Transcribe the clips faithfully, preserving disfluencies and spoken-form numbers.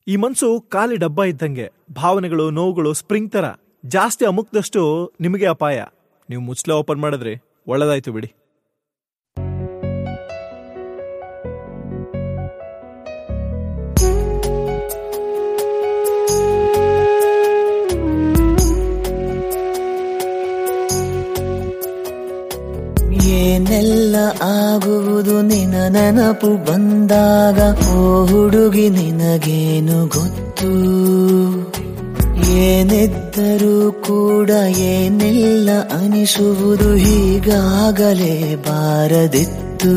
ಈ ಮನ್ಸು ಖಾಲಿ ಡಬ್ಬ ಇದ್ದಂಗೆ. ಭಾವನೆಗಳು, ನೋವುಗಳು ಸ್ಪ್ರಿಂಗ್ ತರ. ಜಾಸ್ತಿ ಅಮುಕ್ದಷ್ಟು ನಿಮಗೆ ಅಪಾಯ. ನೀವು ಮುಚ್ಚಲೆ ಓಪನ್ ಮಾಡಿದ್ರಿ ಒಳ್ಳೇದಾಯ್ತು ಬಿಡಿ. ಏನೆಲ್ಲ ಆಗುವುದು ನಿನ ನೆನಪು ಬಂದಾಗ, ಓ ಹುಡುಗಿ ನಿನಗೇನು ಗೊತ್ತು? ಏನಿದ್ದರೂ ಕೂಡ ಏನೆಲ್ಲ ಅನಿಸುವುದು ಹೀಗಾಗಲೇ ಬಾರದಿತ್ತು.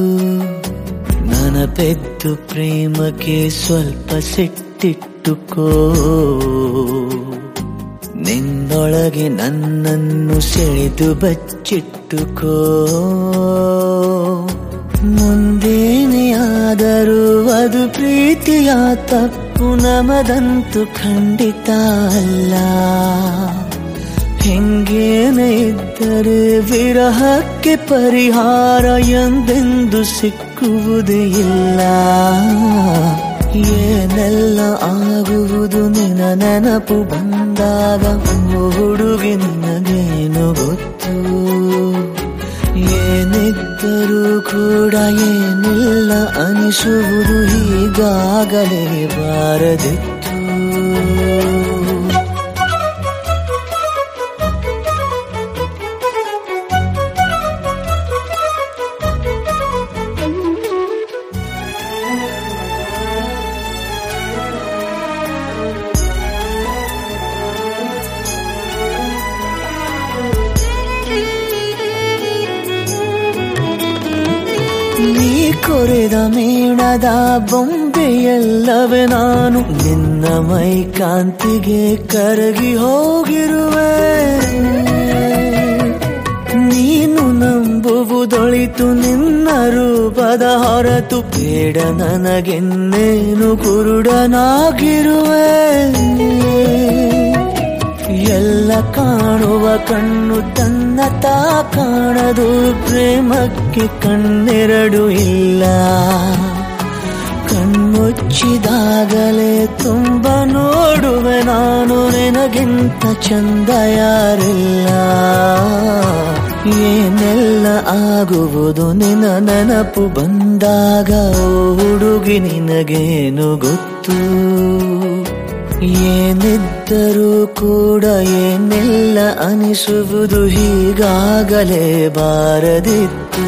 ನನಪೆದ್ದು ಪ್ರೇಮಕ್ಕೆ ಸ್ವಲ್ಪ ಸಿಟ್ಟಿಟ್ಟುಕೋ, ನಿನ್ನೊಳಗೆ ನನ್ನನ್ನು ಸೆಳೆದು ಬಚ್ಚಿಟ್ಟುಕೋ. ಮುಂದೇನೇ ಆದರೂ ಅದು ಪ್ರೀತಿಯ ತಪ್ಪು, ನಮದಂತೂ ಖಂಡಿತ ಅಲ್ಲ. ಹೆಂಗೇನೇ ಇದ್ದರೆ ವಿರಹಕ್ಕೆ ಪರಿಹಾರ ಎಂದೆಂದು ಸಿಕ್ಕುವುದೇ ಇಲ್ಲ. ಏನೆಲ್ಲ ಆಗುವುದು ನಿನ ನೆನಪು ಬಂದಾಗ, ಹುಡುಗಿ ನಿನಗೇನು ಗೊತ್ತು? ಏನಿದ್ದರೂ ಕೂಡ ಏನೆಲ್ಲ ಅನಿಸುವುದು ಹೀಗಾಗಲೇ ಬಾರದಿತ್ತು. ಕೊರೆದ ಮೇಣದ ಬೊಂಬೆಯಲ್ಲವೇ ನಾನು, ನಿನ್ನ ಮೈ ಕಾಂತಿಗೆ ಕರಗಿ ಹೋಗಿರುವೆ. ನೀನು ನಂಬುವುದೊಳಿತು ನಿನ್ನ ರೂಪದ ಹೊರತು, ಬೇಡ ನನಗೆನ್ನೇನು ಕುರುಡನಾಗಿರುವೆ. ಎಲ್ಲ ಕಾಣುವ ಕಣ್ಣು ತನ್ನ ತಾ ಕಾಣದು, ಪ್ರೇಮಕ್ಕೆ ಕಣ್ಣೆರಡು ಇಲ್ಲ. ಕಣ್ಮುಚ್ಚಿದಾಗಲೇ ತುಂಬ ನೋಡುವೆ ನಾನು, ನಿನಗಿಂತ ಚಂದ ಯಾರಿಲ್ಲ. ಏನೆಲ್ಲ ಆಗುವುದು ನಿನ ನೆನಪು ಬಂದಾಗ, ಹುಡುಗಿ ನಿನಗೇನು ಗೊತ್ತು? ಏನಿದ್ದರೂ ಕೂಡ ಏನೆಲ್ಲ ಅನಿಸುವುದು ಹೀಗಾಗಲೇ ಬಾರದಿತ್ತು.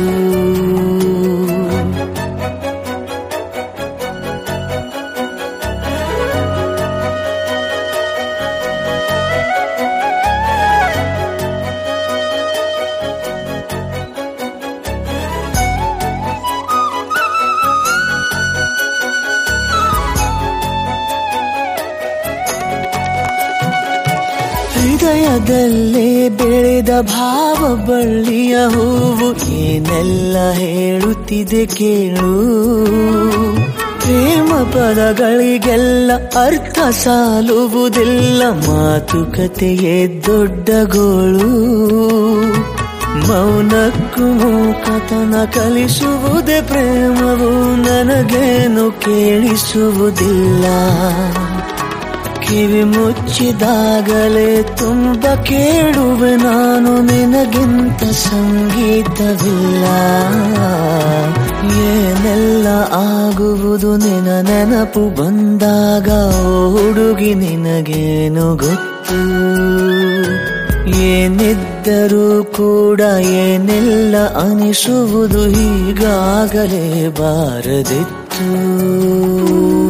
ಹೃದಯದಲ್ಲೇ ಬೆಳೆದ ಭಾವ ಬಳ್ಳಿಯ ಹೂವು, ಏನೆಲ್ಲ ಹೇಳುತ್ತಿದೆ ಕೇಳು. ಪ್ರೇಮ ಪದಗಳಿಗೆಲ್ಲ ಅರ್ಥ ಸಾಲುವುದಿಲ್ಲ, ಮಾತುಕತೆಯೇ ದೊಡ್ಡ ಗೋಳು. ಮೌನಕ್ಕೂ ಮೂಕತನ ಕಲಿಸುವುದೇ ಪ್ರೇಮವು, ನನಗೇನು ಕೇಳಿಸುವುದಿಲ್ಲ. ಕಿವಿ ಮುಚ್ಚಿದಾಗಲೇ ತುಂಬ ಕೇಳುವೆ ನಾನು, ನಿನಗಿಂತ ಸಂಗೀತವಿಲ್ಲ. ಏನೆಲ್ಲ ಆಗುವುದು ನಿನ ನೆನಪು ಬಂದಾಗ, ಹುಡುಗಿ ನಿನಗೇನು ಗೊತ್ತು? ಏನಿದ್ದರೂ ಕೂಡ ಏನೆಲ್ಲ ಅನಿಸುವುದು ಹೀಗಾಗಲೇ ಬಾರದಿತ್ತು.